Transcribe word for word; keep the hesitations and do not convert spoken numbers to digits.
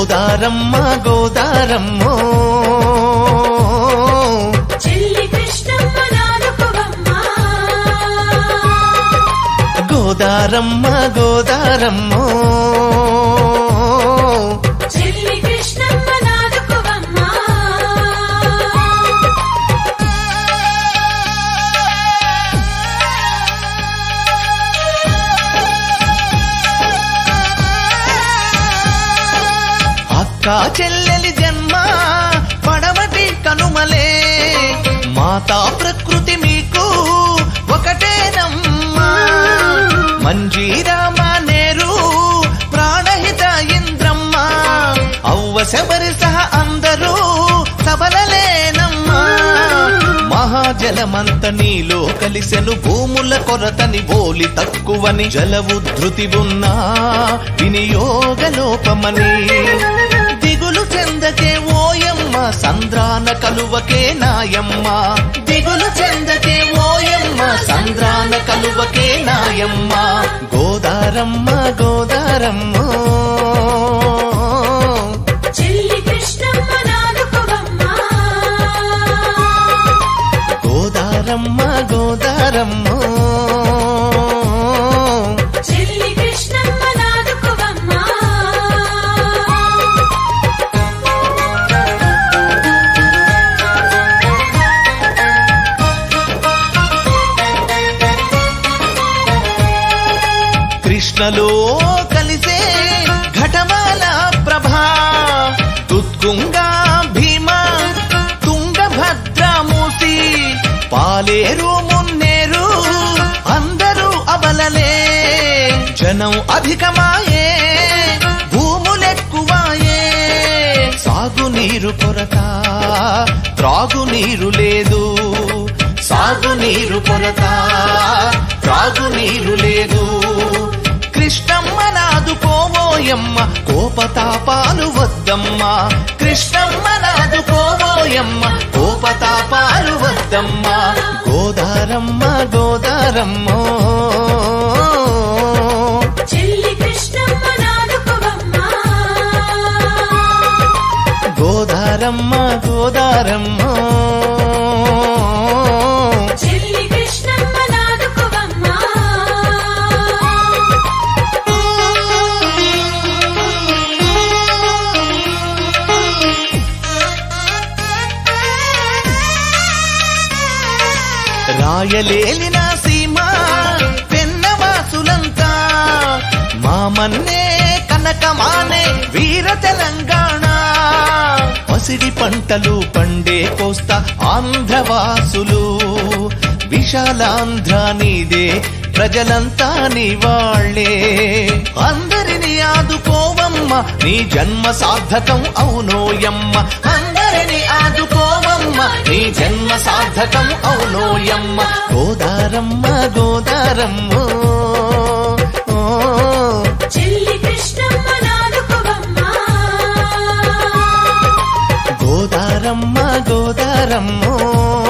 గోదారమ్మ గోదారమ్మో చెల్లి కృష్ణమ్మ నాడుకోవమ్మ గోదారమ్మ గోదారమ్మో చెల్లి కృష్ణమ్మ నాడుకోవమ్మ అక్క చెల్లెలి జన్మ పడమటి కనుమలే మాతా ప్రకృతి మీకు ఒకటేనమ్మా మంజీరామ నేరు ప్రాణహిత ఇంద్రమ్మ అవ్వ శబరి సహ అందరూ సబలలేనమ్మా మహాజలమంత నీలో కలిసెను భూముల కొరతని బోలి తక్కువని జల ఉద్ధృతి ఉన్నా వినియోగ లోపమని దిగులు చెందకే ఓయమ్మ సంద్రాన కలువకే నాయమ్మ దిగులు చెందకే ఓయమ్మ సంద్రాన కలువకే నాయమ్మ గోదారమ్మ గోదారమ్మో చెల్లి కృష్ణమ్మ నాడుకోవమ్మ గోదారమ్మ గోదారమ్మో చెల్లి కృష్ణమ్మ నాడుకోవమ్మ కృష్ణలో కలిసే ఘటమాల ప్రభా తుత్కుంగా భీమా తుంగభద్ర మూసి పాలేరు మున్నేరు అందరూ అబలలే జనం అధికమాయే భూములెక్కువాయే సాగునీరు కొరత త్రాగునీరు లేదు సాగునీరు కొరత త్రాగునీరు లేదు కృష్ణమ్మ నాదుకోవోయమ్మ కోపతాపాలు వద్దమ్మ కృష్ణమ్మ నాదుకోవోయమ్మ కోపతాపాలు వద్దమ్మ గోదారమ్మ గోదారమ్మో చెల్లి కృష్ణమ్మ నాడుకోవమ్మ గోదారమ్మ గోదారమ్మో చెల్లి కృష్ణమ్మ నాడుకోవమ్మ రాయలేలిన సీమ పెన్నవాసులంతా మామన్నే కనకమానే వీర తెలంగాణ పసిడి పంటలు పండే కోస్తా ఆంధ్రవాసులు విశాలాంధ్ర నీదే ప్రజలంతా నీ వాళ్ళే అందరిని ఆదుకోవమ్మ నీ జన్మ సార్థకం అవునోయమ్మ అందరిని ఆదుకోవమ్మ నీ జన్మ సార్థకం అవునోయమ్మ గోదారమ్మ గోదారమ్మో చెల్లి కృష్ణమ్మ నాడుకోవమ్మ గోదారమ్మ గోదారమ్మో